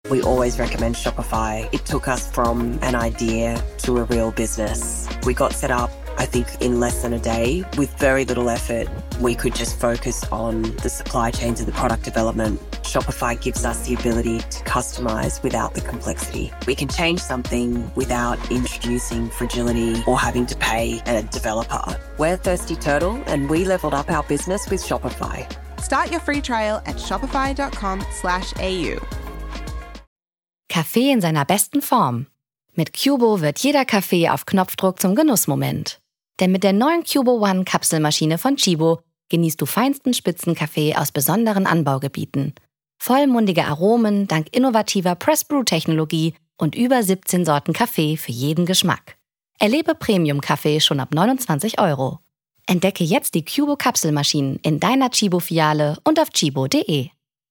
We always recommend Shopify. It took us from an idea to a real business. We got set up, I think, in less than a day. With very little effort, we could just focus on the supply chains and the product development. Shopify gives us the ability to customize without the complexity. We can change something without introducing fragility or having to pay a developer. We're Thirsty Turtle, and we leveled up our business with Shopify. Start your free trial at shopify.com/au. Kaffee in seiner besten Form. Mit Cubo wird jeder Kaffee auf Knopfdruck zum Genussmoment. Denn mit der neuen Cubo One Kapselmaschine von Chibo genießt du feinsten Spitzenkaffee aus besonderen Anbaugebieten. Vollmundige Aromen dank innovativer Press-Brew-Technologie und über 17 Sorten Kaffee für jeden Geschmack. Erlebe Premium-Kaffee schon ab 29 €. Entdecke jetzt die Cubo Kapselmaschinen in deiner Chibo-Filiale und auf chibo.de.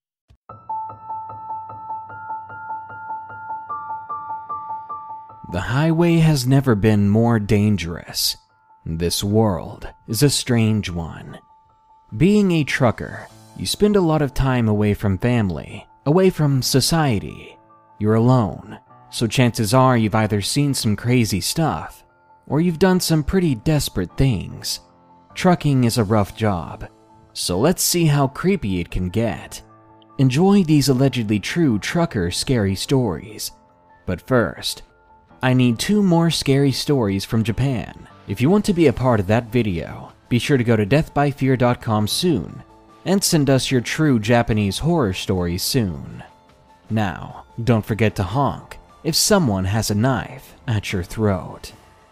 The highway has never been more dangerous. This world is a strange one. Being a trucker, you spend a lot of time away from family, away from society. You're alone, so chances are you've either seen some crazy stuff, or you've done some pretty desperate things. Trucking is a rough job, so let's see how creepy it can get. Enjoy these allegedly true trucker scary stories. But first, I need 2 more scary stories from Japan. If you want to be a part of that video, be sure to go to deathbyfear.com soon and send us your true Japanese horror stories soon. Now, don't forget to honk if someone has a knife at your throat.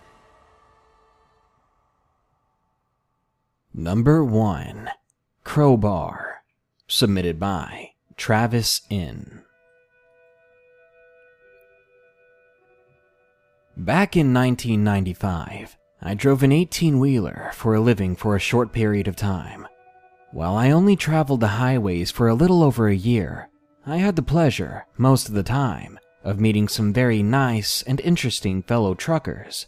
Number 1. Crowbar. Submitted by Travis N. Back in 1995, I drove an 18-wheeler for a living for a short period of time. While I only traveled the highways for a little over a year, I had the pleasure, most of the time, of meeting some very nice and interesting fellow truckers.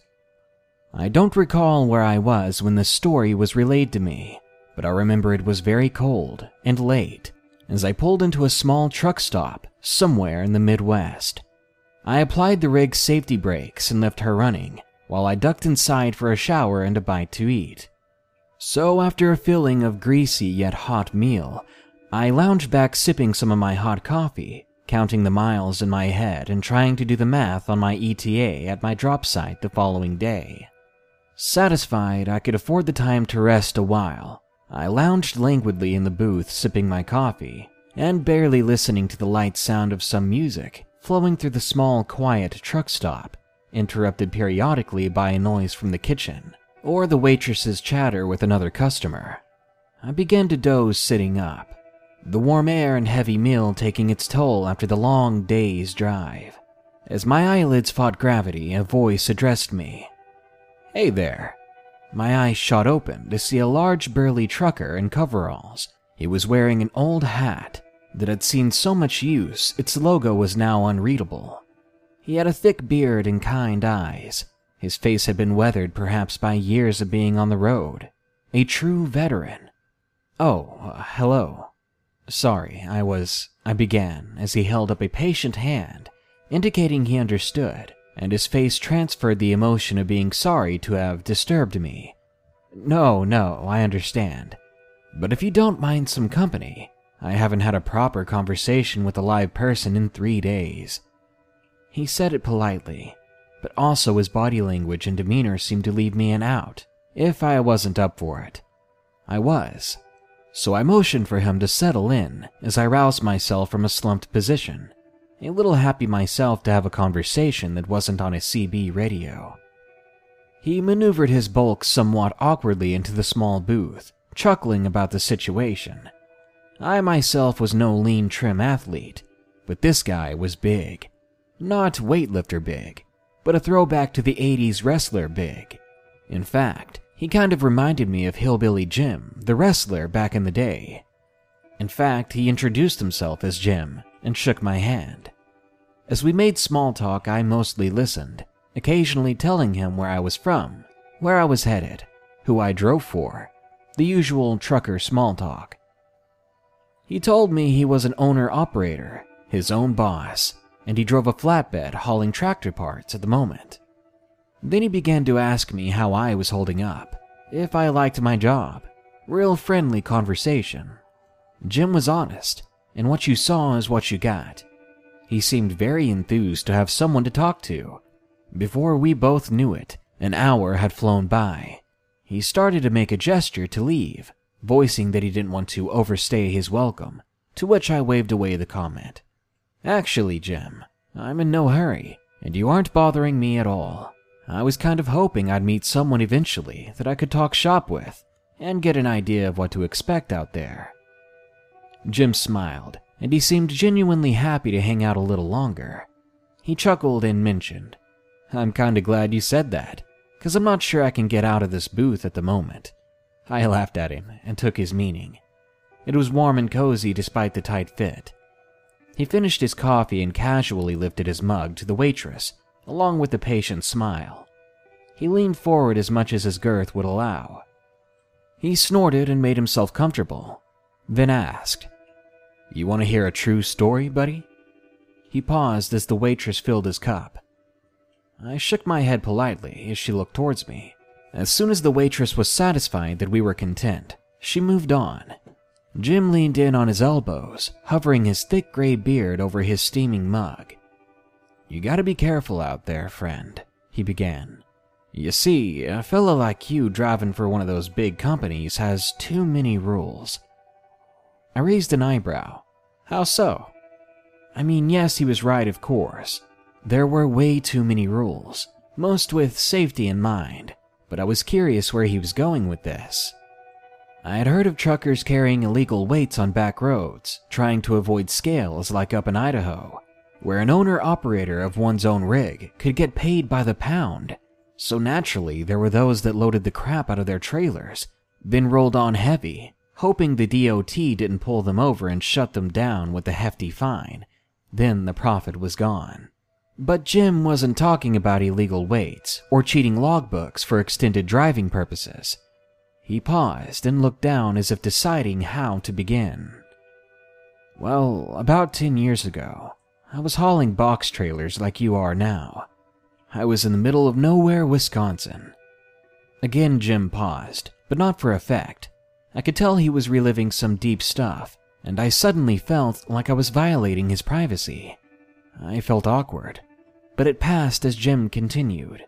I don't recall where I was when this story was relayed to me, but I remember it was very cold and late as I pulled into a small truck stop somewhere in the Midwest. I applied the rig's safety brakes and left her running, while I ducked inside for a shower and a bite to eat. So after a filling of greasy yet hot meal, I lounged back sipping some of my hot coffee, counting the miles in my head and trying to do the math on my ETA at my drop site the following day. Satisfied I could afford the time to rest a while, I lounged languidly in the booth sipping my coffee and barely listening to the light sound of some music flowing through the small, quiet truck stop, interrupted periodically by a noise from the kitchen, or the waitress's chatter with another customer. I began to doze sitting up, the warm air and heavy meal taking its toll after the long day's drive. As my eyelids fought gravity, a voice addressed me. "Hey there." My eyes shot open to see a large burly trucker in coveralls. He was wearing an old hat that had seen so much use its logo was now unreadable. He had a thick beard and kind eyes. His face had been weathered perhaps by years of being on the road. A true veteran. "Oh, hello. Sorry, I began as he held up a patient hand, indicating he understood, and his face transferred the emotion of being sorry to have disturbed me. No, I understand. But if you don't mind some company, I haven't had a proper conversation with a live person in 3 days." He said it politely, but also his body language and demeanor seemed to leave me an out if I wasn't up for it. I was, so I motioned for him to settle in as I roused myself from a slumped position, a little happy myself to have a conversation that wasn't on a CB radio. He maneuvered his bulk somewhat awkwardly into the small booth, chuckling about the situation. I myself was no lean, trim athlete, but this guy was big. Not weightlifter big, but a throwback to the 80s wrestler big. In fact, he kind of reminded me of Hillbilly Jim, the wrestler back in the day. In fact, he introduced himself as Jim and shook my hand. As we made small talk, I mostly listened, occasionally telling him where I was from, where I was headed, who I drove for, the usual trucker small talk. He told me he was an owner-operator, his own boss, and he drove a flatbed hauling tractor parts at the moment. Then he began to ask me how I was holding up, if I liked my job. Real friendly conversation. Jim was honest, and what you saw is what you got. He seemed very enthused to have someone to talk to. Before we both knew it, an hour had flown by. He started to make a gesture to leave, voicing that he didn't want to overstay his welcome, to which I waved away the comment. Actually, Jim, I'm in no hurry, and you aren't bothering me at all. I was kind of hoping I'd meet someone eventually that I could talk shop with and get an idea of what to expect out there. Jim smiled, and he seemed genuinely happy to hang out a little longer. He chuckled and mentioned, "I'm kinda glad you said that, 'cause I'm not sure I can get out of this booth at the moment." I laughed at him and took his meaning. It was warm and cozy despite the tight fit. He finished his coffee and casually lifted his mug to the waitress, along with a patient smile. He leaned forward as much as his girth would allow. He snorted and made himself comfortable, then asked, "You want to hear a true story, buddy?" He paused as the waitress filled his cup. I shook my head politely as she looked towards me. As soon as the waitress was satisfied that we were content, she moved on. Jim leaned in on his elbows, hovering his thick gray beard over his steaming mug. "You gotta be careful out there, friend," he began. "You see, a fella like you driving for one of those big companies has too many rules." I raised an eyebrow. How so? I mean, yes, he was right, of course. There were way too many rules, most with safety in mind, but I was curious where he was going with this. I had heard of truckers carrying illegal weights on back roads, trying to avoid scales like up in Idaho, where an owner-operator of one's own rig could get paid by the pound. So naturally, there were those that loaded the crap out of their trailers, then rolled on heavy, hoping the DOT didn't pull them over and shut them down with a hefty fine. Then the profit was gone. But Jim wasn't talking about illegal weights or cheating logbooks for extended driving purposes. He paused and looked down as if deciding how to begin. Well, about 10 years ago, I was hauling box trailers like you are now. I was in the middle of nowhere, Wisconsin. Again, Jim paused, but not for effect. I could tell he was reliving some deep stuff, and I suddenly felt like I was violating his privacy. I felt awkward, but it passed as Jim continued.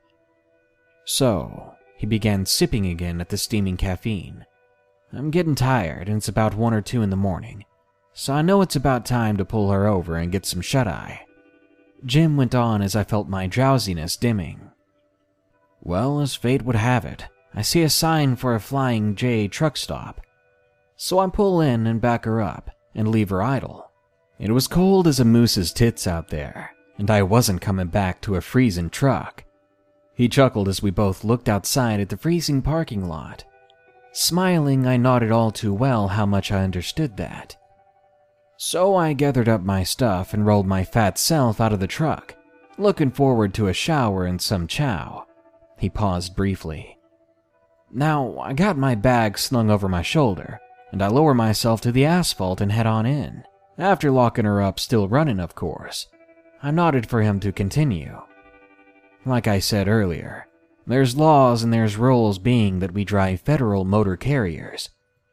So, he began sipping again at the steaming caffeine. "I'm getting tired, and it's about 1 or 2 in the morning, so I know it's about time to pull her over and get some shut-eye." Jim went on as I felt my drowsiness dimming. "Well, as fate would have it, I see a sign for a Flying J truck stop. So I pull in and back her up and leave her idle. It was cold as a moose's tits out there, and I wasn't coming back to a freezing truck." He chuckled as we both looked outside at the freezing parking lot. Smiling, I nodded all too well how much I understood that. So I gathered up my stuff and rolled my fat self out of the truck, looking forward to a shower and some chow. He paused briefly. Now, I got my bag slung over my shoulder, and I lower myself to the asphalt and head on in, after locking her up still running, of course. I nodded for him to continue. Like I said earlier, there's laws and there's rules, being that we drive federal motor carriers.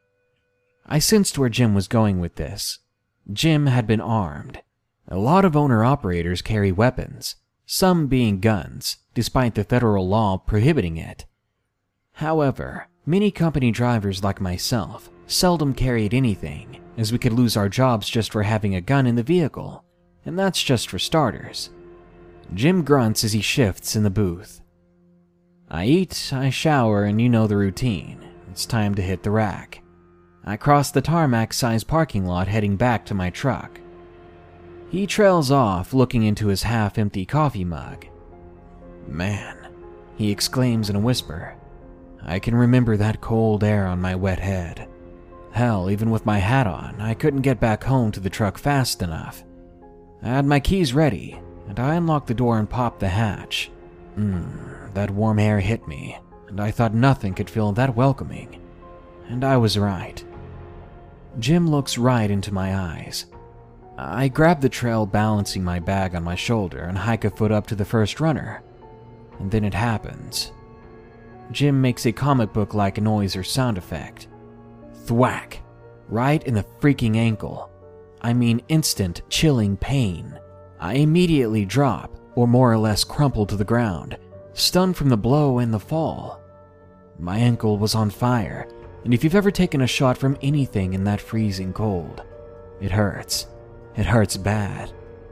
I sensed where Jim was going with this. Jim had been armed. A lot of owner-operators carry weapons, some being guns, despite the federal law prohibiting it. However, many company drivers like myself seldom carried anything, as we could lose our jobs just for having a gun in the vehicle, and that's just for starters. Jim grunts as he shifts in the booth. I eat, I shower, and you know the routine. It's time to hit the rack. I cross the tarmac-sized parking lot heading back to my truck. He trails off, looking into his half-empty coffee mug. "Man," he exclaims in a whisper, "I can remember that cold air on my wet head. Hell, even with my hat on, I couldn't get back home to the truck fast enough. I had my keys ready, and I unlocked the door and popped the hatch. That warm air hit me, and I thought nothing could feel that welcoming. And I was right." Jim looks right into my eyes. I grab the trail, balancing my bag on my shoulder, and hike a foot up to the first runner. And then it happens. Jim makes a comic book-like noise or sound effect. Thwack! Right in the freaking ankle. I mean instant, chilling pain. I immediately drop, or more or less crumple to the ground, stunned from the blow and the fall. My ankle was on fire, and if you've ever taken a shot from anything in that freezing cold, it hurts. It hurts bad.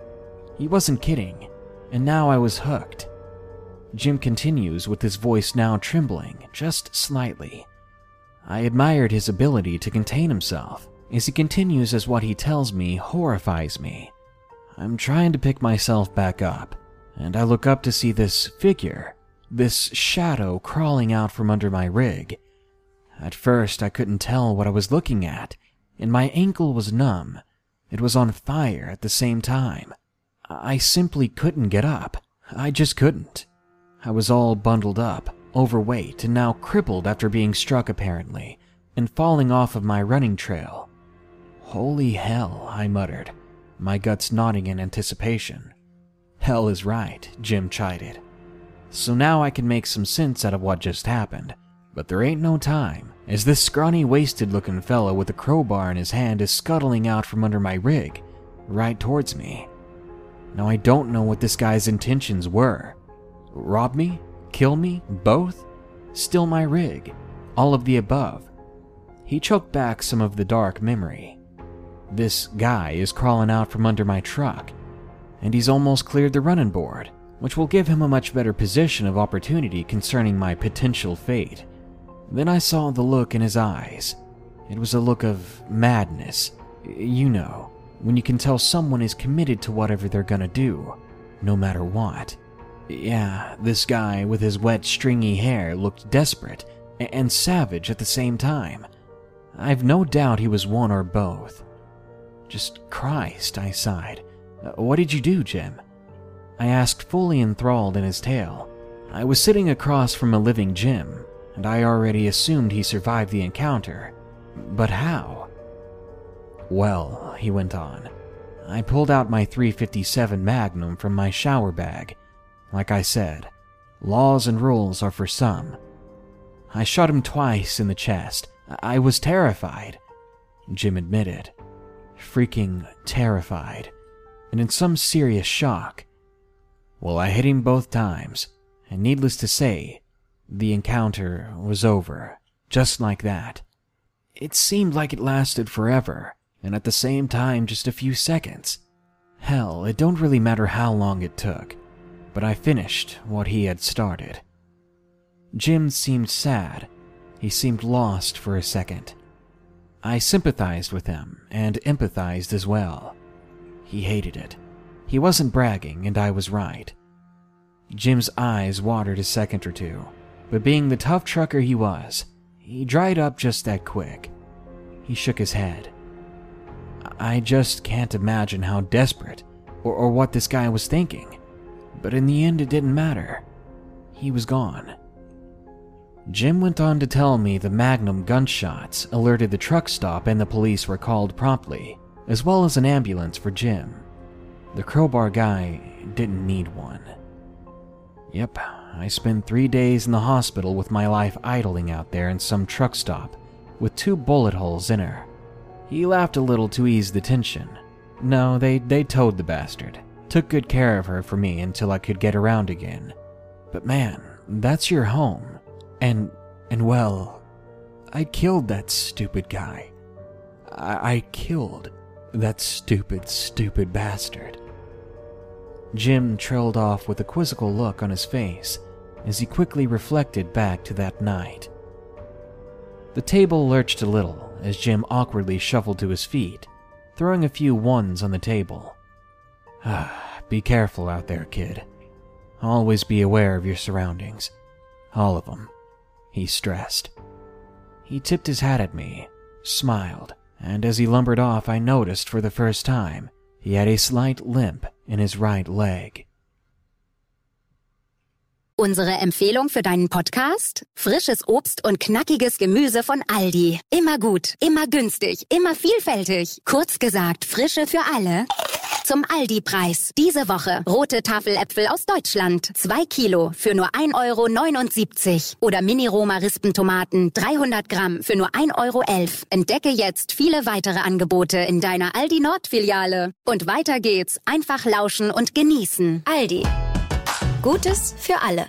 He wasn't kidding, and now I was hooked. Jim continues with his voice now trembling, just slightly. I admired his ability to contain himself, as he continues as what he tells me horrifies me. I'm trying to pick myself back up, and I look up to see this figure, this shadow crawling out from under my rig. At first I couldn't tell what I was looking at, and my ankle was numb. It was on fire at the same time. I simply couldn't get up. I just couldn't. I was all bundled up, overweight, and now crippled after being struck apparently, and falling off of my running trail. Holy hell, I muttered, my guts nodding in anticipation. Hell is right, Jim chided. So now I can make some sense out of what just happened, but there ain't no time, as this scrawny, wasted-looking fellow with a crowbar in his hand is scuttling out from under my rig, right towards me. Now I don't know what this guy's intentions were. Rob me? Kill me? Both? Steal my rig? All of the above. He choked back some of the dark memory. This guy is crawling out from under my truck, and he's almost cleared the running board, which will give him a much better position of opportunity concerning my potential fate. Then I saw the look in his eyes. It was a look of madness. You know, when you can tell someone is committed to whatever they're gonna do, no matter what. Yeah, this guy with his wet, stringy hair looked desperate and savage at the same time. I've no doubt he was one or both. Just Christ, I sighed. What did you do, Jim? I asked, fully enthralled in his tale. I was sitting across from a living Jim, and I already assumed he survived the encounter. But how? Well, he went on, I pulled out my .357 Magnum from my shower bag. Like I said, laws and rules are for some. I shot him twice in the chest. I was terrified, Jim admitted. Freaking terrified, and in some serious shock. Well, I hit him both times, and needless to say, the encounter was over, just like that. It seemed like it lasted forever, and at the same time just a few seconds. Hell, it don't really matter how long it took, but I finished what he had started. Jim seemed sad. He seemed lost for a second. I sympathized with him, and empathized as well. He hated it. He wasn't bragging, and I was right. Jim's eyes watered a second or two, but being the tough trucker he was, he dried up just that quick. He shook his head. I just can't imagine how desperate, or what this guy was thinking. But in the end, it didn't matter. He was gone. Jim went on to tell me the Magnum gunshots alerted the truck stop and the police were called promptly, as well as an ambulance for Jim. The crowbar guy didn't need one. Yep, I spent 3 days in the hospital with my life idling out there in some truck stop with 2 bullet holes in her. He laughed a little to ease the tension. No, they towed the bastard. Took good care of her for me until I could get around again. But man, that's your home. And well, I killed that stupid guy. I killed that stupid bastard. Jim trailed off with a quizzical look on his face as he quickly reflected back to that night. The table lurched a little as Jim awkwardly shuffled to his feet, throwing a few ones on the table. Be careful out there, kid. Always be aware of your surroundings. All of them, he stressed. He tipped his hat at me, smiled, and as he lumbered off, I noticed for the first time he had a slight limp in his right leg. Unsere Empfehlung für deinen Podcast? Frisches Obst und knackiges Gemüse von Aldi. Immer gut, immer günstig, immer vielfältig. Kurz gesagt, Frische für alle. Zum Aldi-Preis. Diese Woche rote Tafeläpfel aus Deutschland. 2 Kilo für nur 1,79 € Oder Mini-Roma-Rispentomaten 300 Gramm für nur 1,11 €. Entdecke jetzt viele weitere Angebote in deiner Aldi-Nord-Filiale. Und weiter geht's. Einfach lauschen und genießen. Aldi. Gutes für alle.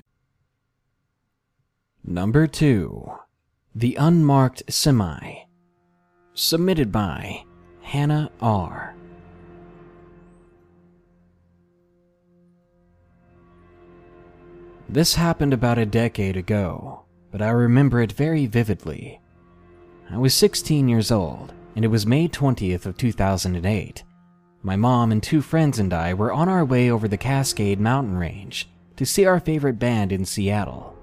Number 2. The Unmarked Semi. Submitted by Hannah R. This happened about a decade ago, but I remember it very vividly. I was 16 years old, and it was May 20th of 2008. My mom and 2 friends and I were on our way over the Cascade Mountain Range to see our favorite band in Seattle.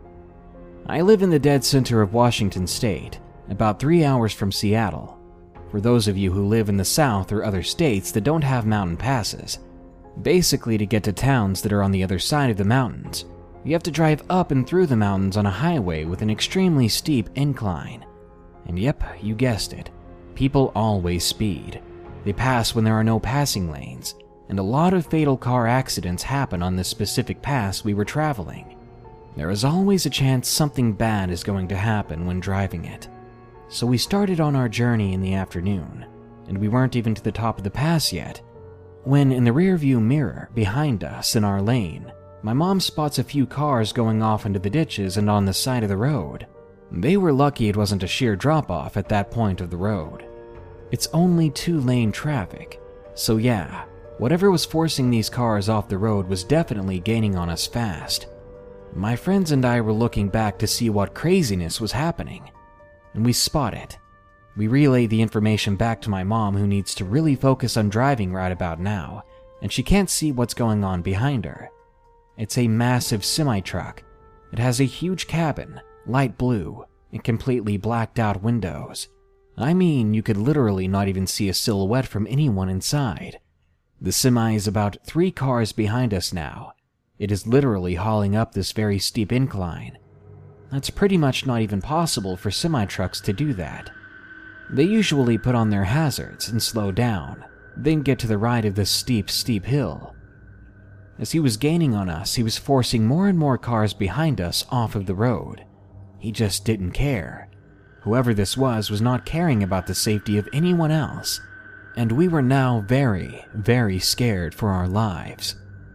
I live in the dead center of Washington State, about 3 hours from Seattle. For those of you who live in the South or other states that don't have mountain passes, basically to get to towns that are on the other side of the mountains, you have to drive up and through the mountains on a highway with an extremely steep incline. And yep, you guessed it, people always speed. They pass when there are no passing lanes, and a lot of fatal car accidents happen on this specific pass we were traveling. There is always a chance something bad is going to happen when driving it. So we started on our journey in the afternoon, and we weren't even to the top of the pass yet, when in the rearview mirror behind us in our lane, my mom spots a few cars going off into the ditches and on the side of the road. They were lucky it wasn't a sheer drop-off at that point of the road. It's only 2-lane traffic, so yeah, whatever was forcing these cars off the road was definitely gaining on us fast. My friends and I were looking back to see what craziness was happening, and we spot it. We relay the information back to my mom, who needs to really focus on driving right about now, and she can't see what's going on behind her. It's a massive semi-truck. It has a huge cabin, light blue, and completely blacked out windows. I mean, you could literally not even see a silhouette from anyone inside. The semi is about 3 cars behind us now. It is literally hauling up this very steep incline. That's pretty much not even possible for semi-trucks to do that. They usually put on their hazards and slow down, then get to the right of this steep hill. As he was gaining on us, he was forcing more and more cars behind us off of the road. He just didn't care. Whoever this was not caring about the safety of anyone else, and we were now very, very scared for our lives.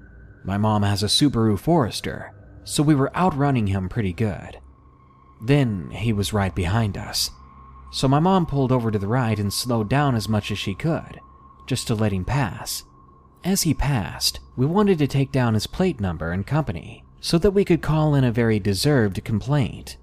My mom has a Subaru Forester, so we were outrunning him pretty good. Then he was right behind us, so my mom pulled over to the right and slowed down as much as she could, just to let him pass. As he passed, we wanted to take down his plate number and company, so that we could call in a very deserved complaint.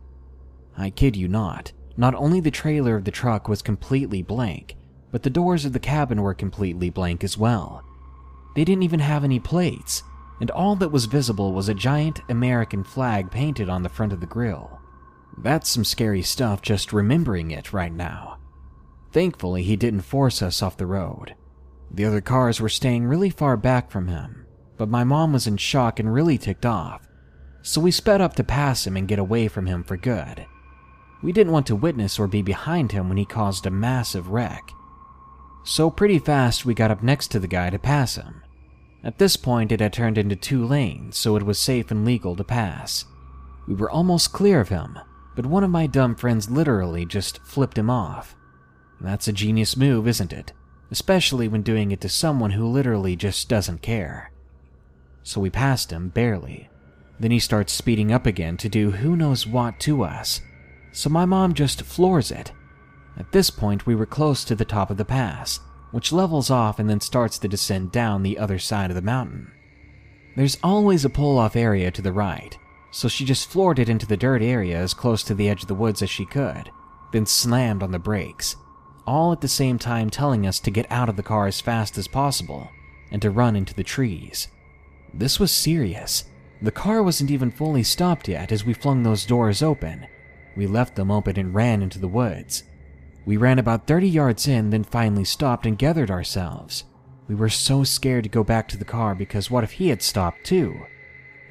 I kid you not only the trailer of the truck was completely blank, but the doors of the cabin were completely blank as well. They didn't even have any plates, and all that was visible was a giant American flag painted on the front of the grille. That's some scary stuff just remembering it right now. Thankfully, he didn't force us off the road. The other cars were staying really far back from him, but my mom was in shock and really ticked off, so we sped up to pass him and get away from him for good. We didn't want to witness or be behind him when he caused a massive wreck. So pretty fast we got up next to the guy to pass him. At this point it had turned into 2 lanes, so it was safe and legal to pass. We were almost clear of him, but one of my dumb friends literally just flipped him off. That's a genius move, isn't it? Especially when doing it to someone who literally just doesn't care. So we passed him, barely. Then he starts speeding up again to do who knows what to us, so my mom just floors it. At this point we were close to the top of the pass, which levels off and then starts to descend down the other side of the mountain. There's always a pull-off area to the right, so she just floored it into the dirt area as close to the edge of the woods as she could, then slammed on the brakes, all at the same time telling us to get out of the car as fast as possible and to run into the trees. This was serious. The car wasn't even fully stopped yet as we flung those doors open. We left them open and ran into the woods. We ran about 30 yards in, then finally stopped and gathered ourselves. We were so scared to go back to the car because what if he had stopped too?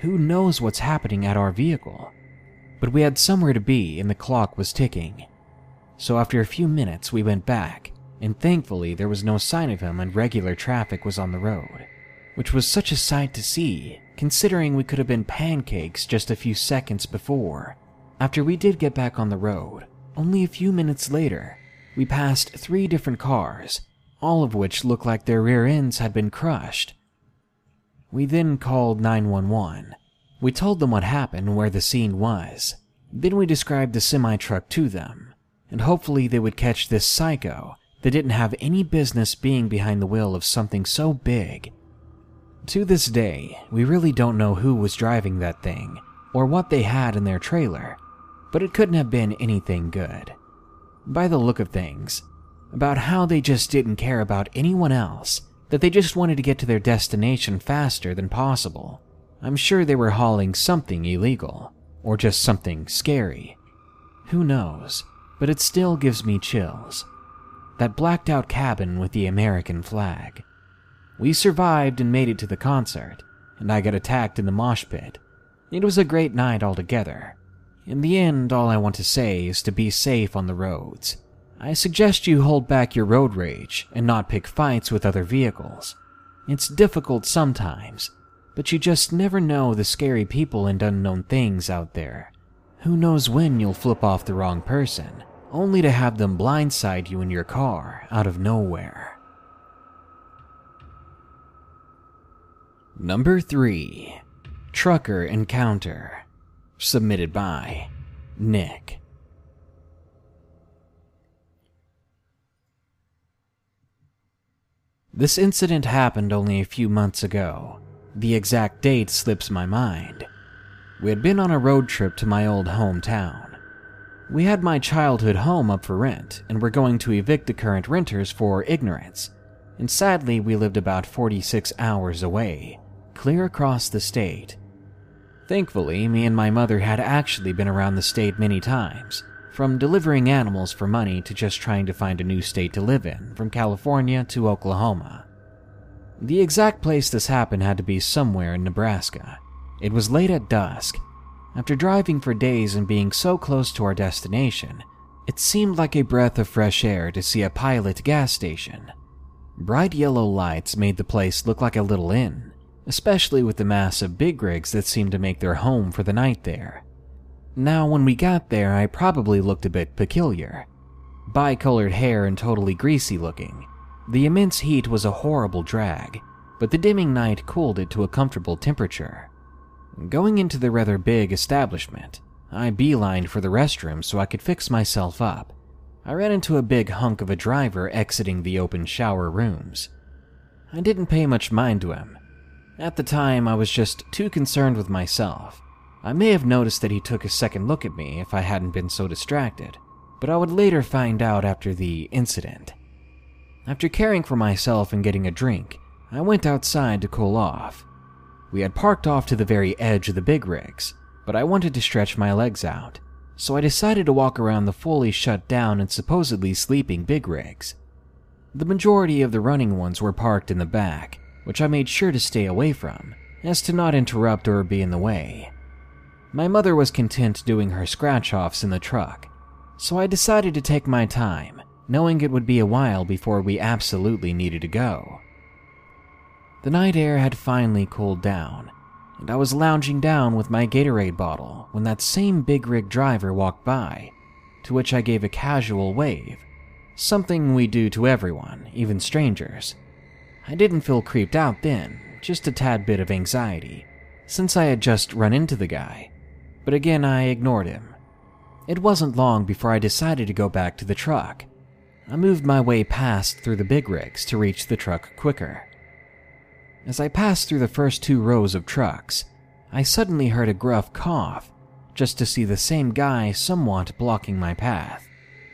Who knows what's happening at our vehicle? But we had somewhere to be and the clock was ticking. So after a few minutes we went back, and thankfully there was no sign of him and regular traffic was on the road, which was such a sight to see, considering we could have been pancakes just a few seconds before. After we did get back on the road, only a few minutes later, we passed 3 different cars, all of which looked like their rear ends had been crushed. We then called 911. We told them what happened and where the scene was. Then we described the semi-truck to them, and hopefully they would catch this psycho that didn't have any business being behind the wheel of something so big. To this day, we really don't know who was driving that thing or what they had in their trailer, but it couldn't have been anything good. By the look of things, about how they just didn't care about anyone else, that they just wanted to get to their destination faster than possible. I'm sure they were hauling something illegal, or just something scary. Who knows, but it still gives me chills. That blacked out cabin with the American flag. We survived and made it to the concert, and I got attacked in the mosh pit. It was a great night altogether. In the end, all I want to say is to be safe on the roads. I suggest you hold back your road rage and not pick fights with other vehicles. It's difficult sometimes, but you just never know the scary people and unknown things out there. Who knows when you'll flip off the wrong person, only to have them blindside you in your car out of nowhere. Number 3. Trucker Encounter. Submitted by Nick. This incident happened only a few months ago. The exact date slips my mind. We had been on a road trip to my old hometown. We had my childhood home up for rent and were going to evict the current renters for ignorance. And sadly, we lived about 46 hours away, clear across the state. Thankfully, me and my mother had actually been around the state many times, from delivering animals for money to just trying to find a new state to live in, from California to Oklahoma. The exact place this happened had to be somewhere in Nebraska. It was late at dusk. After driving for days and being so close to our destination, it seemed like a breath of fresh air to see a Pilot gas station. Bright yellow lights made the place look like a little inn, especially with the massive big rigs that seemed to make their home for the night there. Now, when we got there, I probably looked a bit peculiar. Bi-colored hair and totally greasy looking. The immense heat was a horrible drag, but the dimming night cooled it to a comfortable temperature. Going into the rather big establishment, I beelined for the restroom so I could fix myself up. I ran into a big hunk of a driver exiting the open shower rooms. I didn't pay much mind to him. At the time, I was just too concerned with myself. I may have noticed that he took a second look at me if I hadn't been so distracted, but I would later find out after the incident. After caring for myself and getting a drink, I went outside to cool off. We had parked off to the very edge of the big rigs, but I wanted to stretch my legs out, so I decided to walk around the fully shut down and supposedly sleeping big rigs. The majority of the running ones were parked in the back, which I made sure to stay away from, as to not interrupt or be in the way. My mother was content doing her scratch-offs in the truck, so I decided to take my time, knowing it would be a while before we absolutely needed to go. The night air had finally cooled down, and I was lounging down with my Gatorade bottle when that same big rig driver walked by, to which I gave a casual wave, something we do to everyone, even strangers. I didn't feel creeped out then, just a tad bit of anxiety, since I had just run into the guy, but again I ignored him. It wasn't long before I decided to go back to the truck. I moved my way past through the big rigs to reach the truck quicker. As I passed through the first 2 rows of trucks, I suddenly heard a gruff cough, just to see the same guy somewhat blocking my path.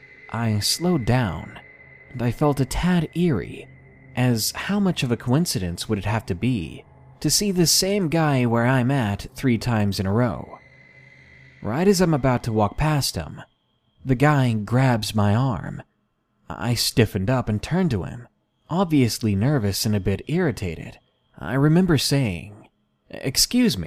I slowed down, and I felt a tad eerie, as how much of a coincidence would it have to be to see the same guy where I'm at 3 times in a row? Right as I'm about to walk past him, the guy grabs my arm. I stiffened up and turned to him, obviously nervous and a bit irritated. I remember saying, "Excuse me,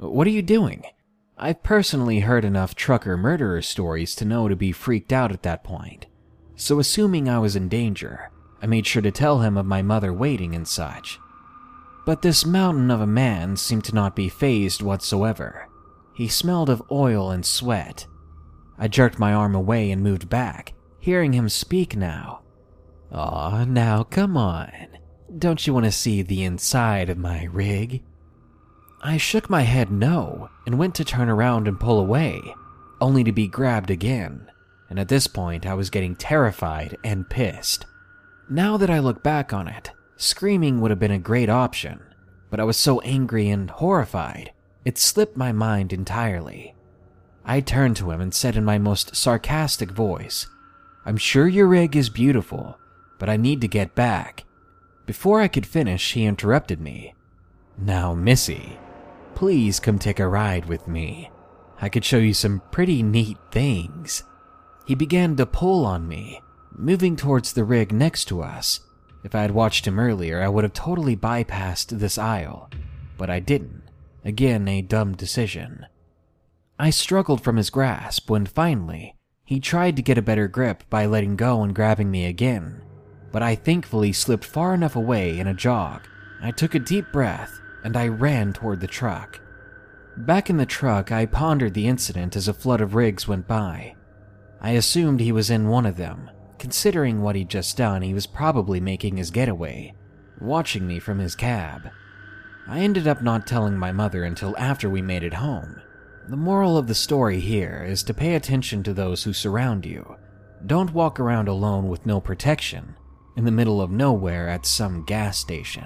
What are you doing?" I've personally heard enough trucker murderer stories to know to be freaked out at that point. So assuming I was in danger, I made sure to tell him of my mother waiting and such. But this mountain of a man seemed to not be fazed whatsoever. He smelled of oil and sweat. I jerked my arm away and moved back, hearing him speak now. "Aw, now come on. Don't you want to see the inside of my rig?" I shook my head no and went to turn around and pull away, only to be grabbed again, and at this point I was getting terrified and pissed. Now that I look back on it, screaming would have been a great option, but I was so angry and horrified, it slipped my mind entirely. I turned to him and said in my most sarcastic voice, "I'm sure your rig is beautiful, but I need to get back." Before I could finish, he interrupted me. "Now, Missy, please come take a ride with me. I could show you some pretty neat things." He began to pull on me, moving towards the rig next to us. If I had watched him earlier, I would have totally bypassed this aisle, but I didn't. Again, a dumb decision. I struggled from his grasp when finally, he tried to get a better grip by letting go and grabbing me again, but I thankfully slipped far enough away in a jog. I took a deep breath and I ran toward the truck. Back in the truck, I pondered the incident as a flood of rigs went by. I assumed he was in one of them. Considering what he'd just done, he was probably making his getaway, watching me from his cab. I ended up not telling my mother until after we made it home. The moral of the story here is to pay attention to those who surround you. Don't walk around alone with no protection, in the middle of nowhere at some gas station.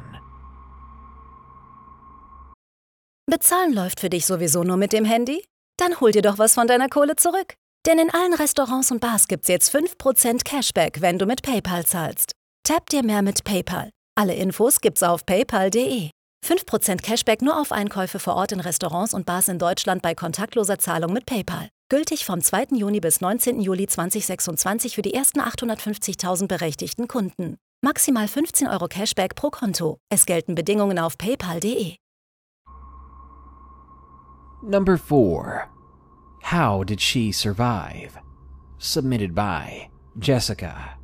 Bezahlen läuft für dich sowieso nur mit dem Handy? Dann hol dir doch was von deiner Kohle zurück. Denn in allen Restaurants und Bars gibt's jetzt 5% Cashback, wenn du mit PayPal zahlst. Tap dir mehr mit PayPal. Alle Infos gibt's auf paypal.de. 5% Cashback nur auf Einkäufe vor Ort in Restaurants und Bars in Deutschland bei kontaktloser Zahlung mit PayPal. Gültig vom 2. Juni bis 19. Juli 2026 für die ersten 850.000 berechtigten Kunden. Maximal 15 € Cashback pro Konto. Es gelten Bedingungen auf paypal.de. Number 4. How Did She Survive? Submitted by Jessica.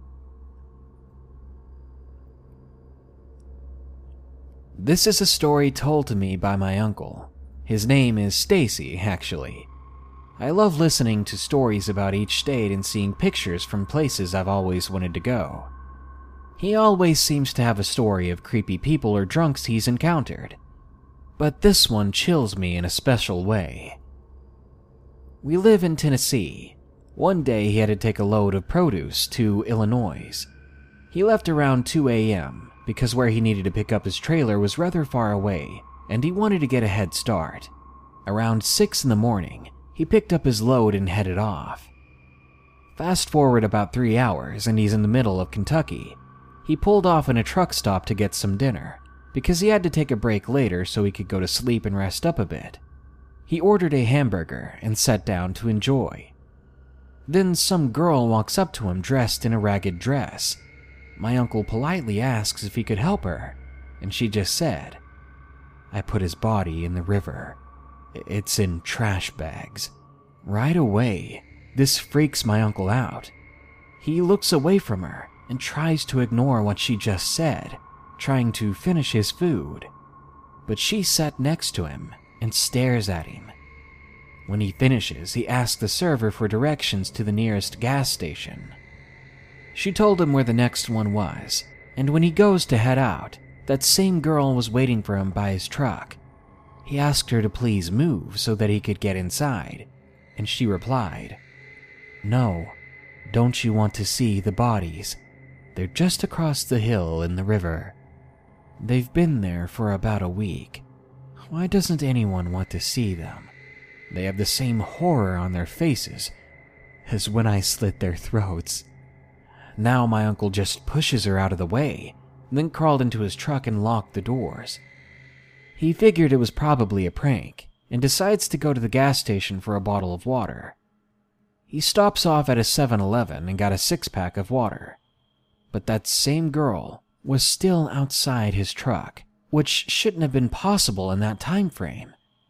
This is a story told to me by my uncle. His name is Stacy, actually. I love listening to stories about each state and seeing pictures from places I've always wanted to go. He always seems to have a story of creepy people or drunks he's encountered, but this one chills me in a special way. We live in Tennessee. One day he had to take a load of produce to Illinois. He left around 2 a.m. because where he needed to pick up his trailer was rather far away, and he wanted to get a head start. Around 6 in the morning, he picked up his load and headed off. Fast forward about 3 hours and he's in the middle of Kentucky. He pulled off in a truck stop to get some dinner, because he had to take a break later so he could go to sleep and rest up a bit. He ordered a hamburger and sat down to enjoy. Then some girl walks up to him dressed in a ragged dress. My uncle politely asks if he could help her, and she just said, "I put his body in the river. It's in trash bags." Right away, this freaks my uncle out. He looks away from her and tries to ignore what she just said, trying to finish his food. But she sat next to him and stares at him. When he finishes, he asks the server for directions to the nearest gas station. She told him where the next one was, and when he goes to head out, that same girl was waiting for him by his truck. He asked her to please move so that he could get inside, and she replied, "No, don't you want to see the bodies? They're just across the hill in the river. They've been there for about a week. Why doesn't anyone want to see them? They have the same horror on their faces as when I slit their throats." Now my uncle just pushes her out of the way, then crawled into his truck and locked the doors. He figured it was probably a prank, and decides to go to the gas station for a bottle of water. He stops off at a 7-Eleven and got a 6-pack of water. But that same girl was still outside his truck, which shouldn't have been possible in that time frame.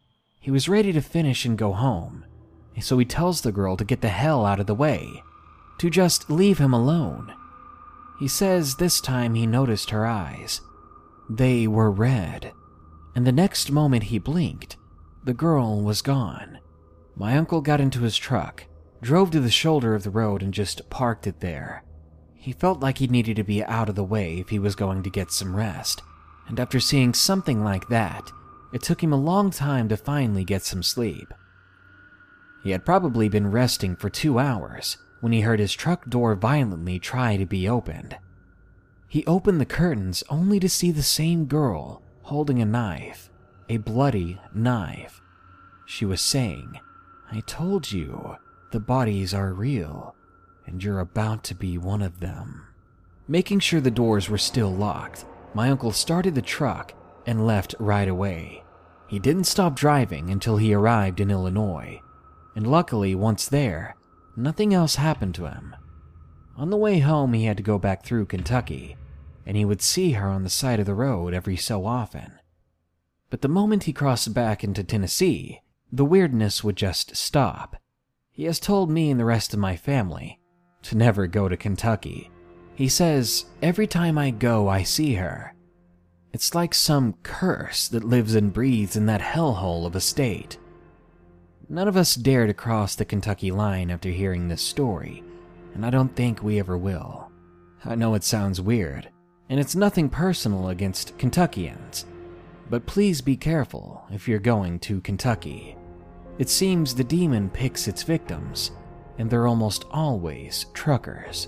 He was ready to finish and go home, so he tells the girl to get the hell out of the way, to just leave him alone. He says this time he noticed her eyes. They were red, and the next moment he blinked, the girl was gone. My uncle got into his truck, drove to the shoulder of the road and just parked it there. He felt like he needed to be out of the way if he was going to get some rest, and after seeing something like that, it took him a long time to finally get some sleep. He had probably been resting for 2 hours when he heard his truck door violently try to be opened. He opened the curtains only to see the same girl holding a knife, a bloody knife. She was saying, "I told you, the bodies are real, and you're about to be one of them." Making sure the doors were still locked, my uncle started the truck and left right away. He didn't stop driving until he arrived in Illinois, and luckily once there, nothing else happened to him. On the way home, he had to go back through Kentucky, and he would see her on the side of the road every so often. But the moment he crossed back into Tennessee, the weirdness would just stop. He has told me and the rest of my family to never go to Kentucky. He says, every time I go, I see her. It's like some curse that lives and breathes in that hellhole of a state. None of us dare to cross the Kentucky line after hearing this story, and I don't think we ever will. I know it sounds weird, and it's nothing personal against Kentuckians, but please be careful if you're going to Kentucky. It seems the demon picks its victims, and they're almost always truckers.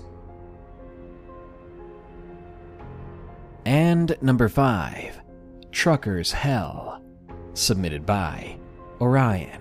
And number 5, Trucker's Hell, submitted by Orion.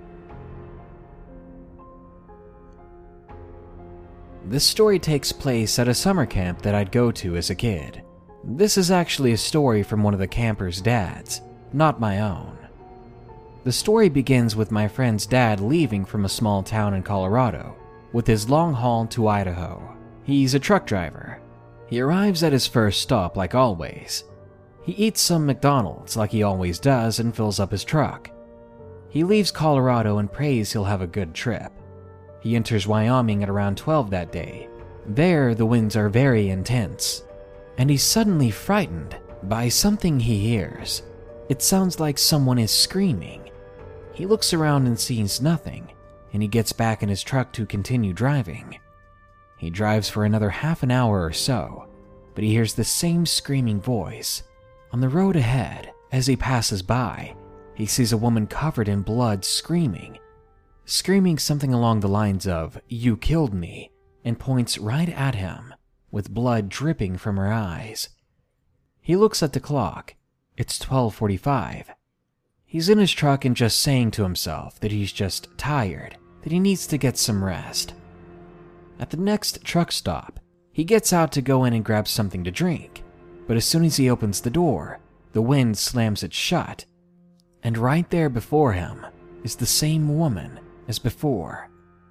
This story takes place at a summer camp that I'd go to as a kid. This is actually a story from one of the campers' dads, not my own. The story begins with my friend's dad leaving from a small town in Colorado with his long haul to Idaho. He's a truck driver. He arrives at his first stop like always. He eats some McDonald's like he always does and fills up his truck. He leaves Colorado and prays he'll have a good trip. He enters Wyoming at around 12 that day. There, the winds are very intense, and he's suddenly frightened by something he hears. It sounds like someone is screaming. He looks around and sees nothing, and he gets back in his truck to continue driving. He drives for another half an hour or so, but he hears the same screaming voice. On the road ahead, as he passes by, he sees a woman covered in blood screaming something along the lines of, "You killed me," and points right at him, with blood dripping from her eyes. He looks at the clock. It's 12:45. He's in his truck and just saying to himself that he's just tired, that he needs to get some rest. At the next truck stop, he gets out to go in and grab something to drink, but as soon as he opens the door, the wind slams it shut, and right there before him is the same woman as before.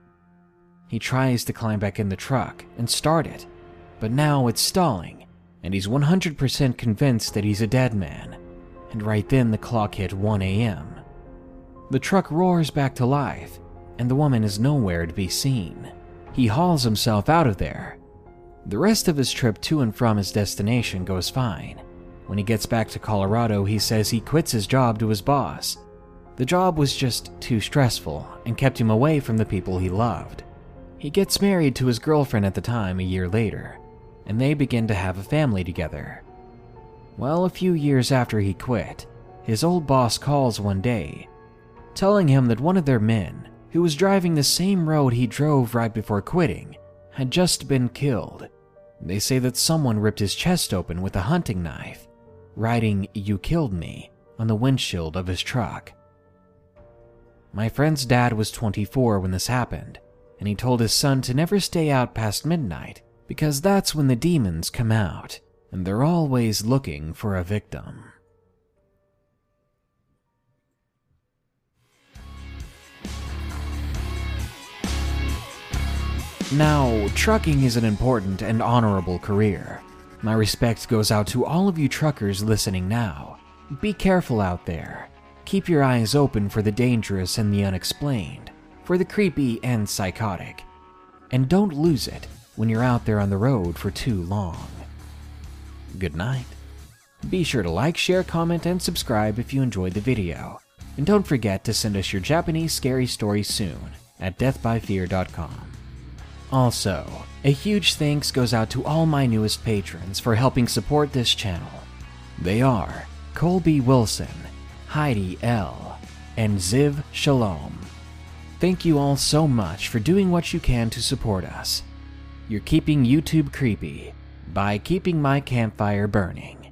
He tries to climb back in the truck and start it, but now it's stalling, and he's 100% convinced that he's a dead man, and right then the clock hit 1 a.m. The truck roars back to life, and the woman is nowhere to be seen. He hauls himself out of there. The rest of his trip to and from his destination goes fine. When he gets back to Colorado, he says he quits his job to his boss. The job was just too stressful and kept him away from the people he loved. He gets married to his girlfriend at the time a year later, and they begin to have a family together. Well, a few years after he quit, his old boss calls one day, telling him that one of their men, who was driving the same road he drove right before quitting, had just been killed. They say that someone ripped his chest open with a hunting knife, writing, "You killed me," on the windshield of his truck. My friend's dad was 24 when this happened, and he told his son to never stay out past midnight because that's when the demons come out, and they're always looking for a victim. Now, trucking is an important and honorable career. My respect goes out to all of you truckers listening now. Be careful out there. Keep your eyes open for the dangerous and the unexplained, for the creepy and psychotic. And don't lose it when you're out there on the road for too long. Good night. Be sure to like, share, comment, and subscribe if you enjoyed the video. And don't forget to send us your Japanese scary stories soon at deathbyfear.com. Also, a huge thanks goes out to all my newest patrons for helping support this channel. They are Colby Wilson, Heidi L., and Ziv Shalom. Thank you all so much for doing what you can to support us. You're keeping YouTube creepy by keeping my campfire burning.